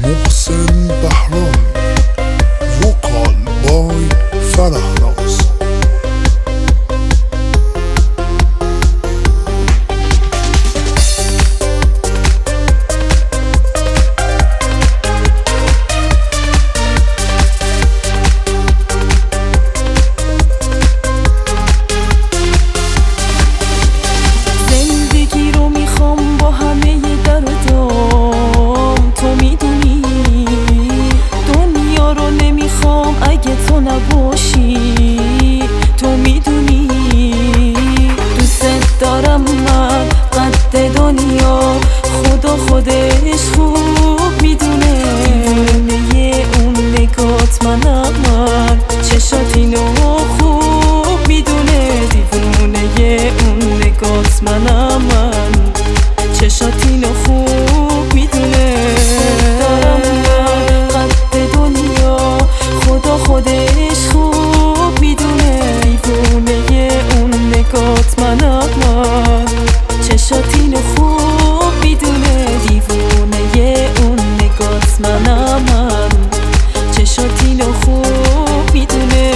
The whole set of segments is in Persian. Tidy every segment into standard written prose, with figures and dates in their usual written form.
محسن بهرام، وکال بای فرهناز. زندگی رو میخوام با همه دردام، تو میدونی دنیا رو نمیخوام اگه تو نباشی، تو میدونی دوست دارم من قد دنیا، خدا خودش خوب میدونه. دیوونه اون نگات منم، من چشات اینو خوب میدونه. دیوونه اون نگات منم، من چشات اینو خوب میدونه. دارم من قد دنیا، خدا خودش خوب میدونه. دیوونه اون نگات منم، من چشات اینو خوب میدونه. دیوونه اون نگات منم، من چشات اینو خوب میدونه.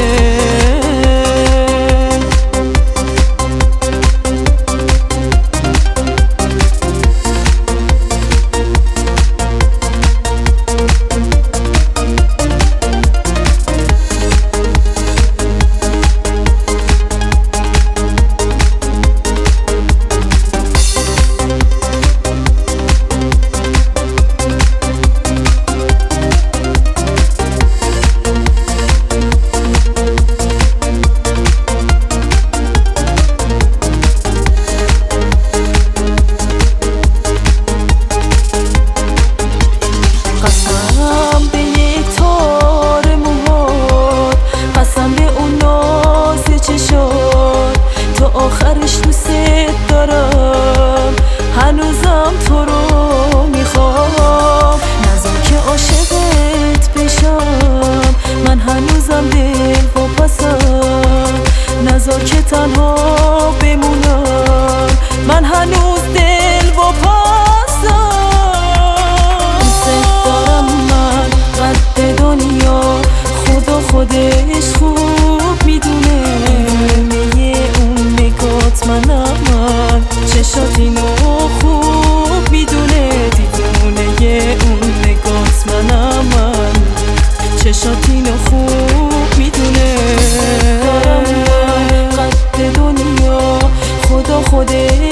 آخرش دوست دارم، هنوزم تو رو میخوام. نذار که عاشقت بشم، من هنوزم دل واپسم. نذار که تنها بمونم، من هنوز دل واپسم. دوست دارم من قد دنیا، خدا خودش خوب میدونه. منم، من چشات اینو خوب میدونه. دیوونه اون نگات منم، من چشات اینو خوب میدونه. دارم من قد دنیا، خدا خودش